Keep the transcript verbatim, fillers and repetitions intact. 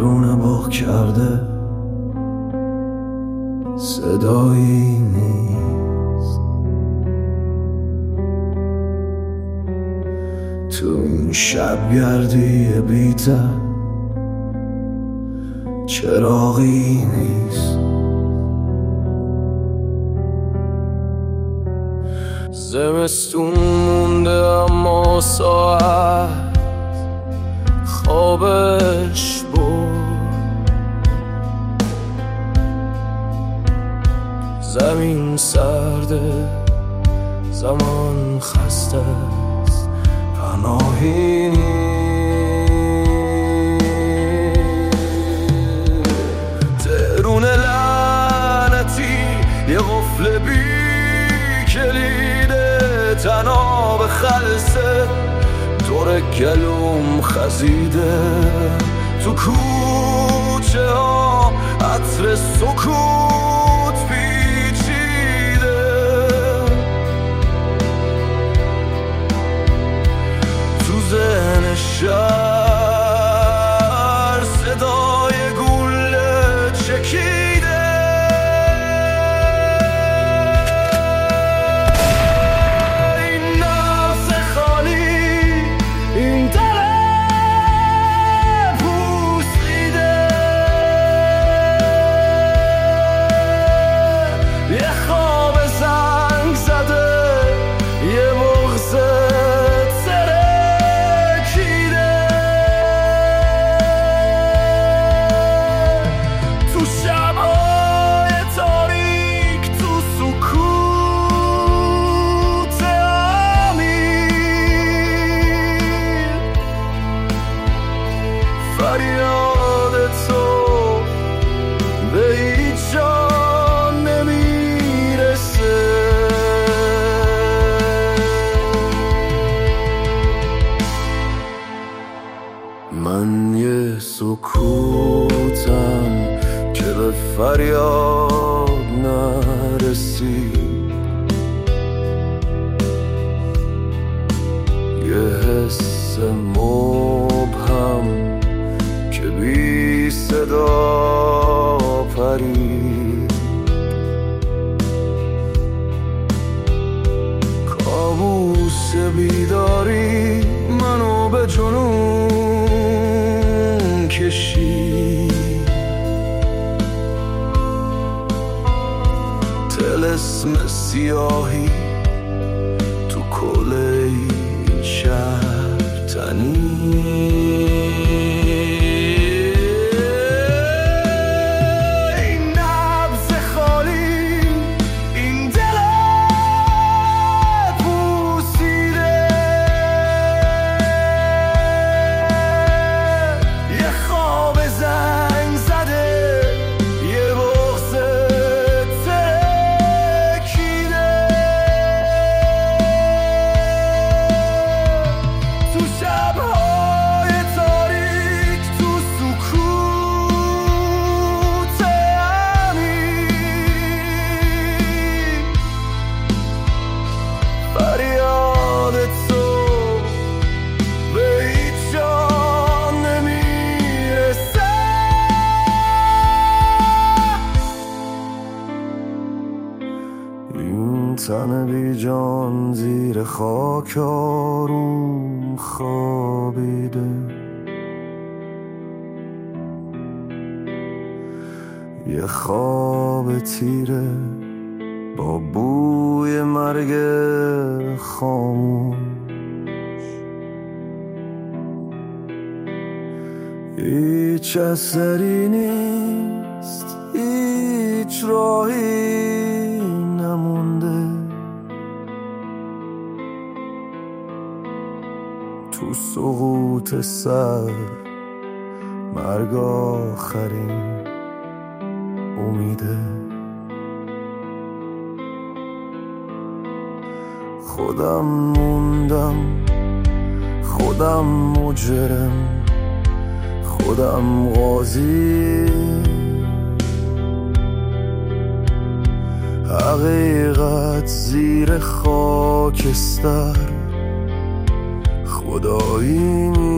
درون بغ کرده صدایی نیست. تو این شب گردی بی‌ته چراغی نیست. زمستون مونده اما ساعت خوابش برد. زمین سرده، زمان خسته است، پناهی نیست. تهرون لعنتی یه قفل بی کلیده، تناب خلصه دور گلوم خزیده. تو کوچه ها عطر سکوت پیچیده. تو ذهن شهر صدای گوله چکیده. فریاد تو به هیچ جا نمیرسه. من یه سکوتم که به فریاد نرسید. یه حس مبهم که بی صدا پرید. کابوس بیداری منو به جنون کشید. طلسم سیاهی تو کله شهر تنید. این تن بی جان زیر خاک آروم خوابیده. یه خواب تیره با بوی مرگ خاموش. هیچ اثری نیست، هیچ راهی نمونده. تو سقوط سر مرگ آخرین امیده. خودم موندم، خودم مجرم، خودم قاضی. حقیقت زیر خاکستر خدایی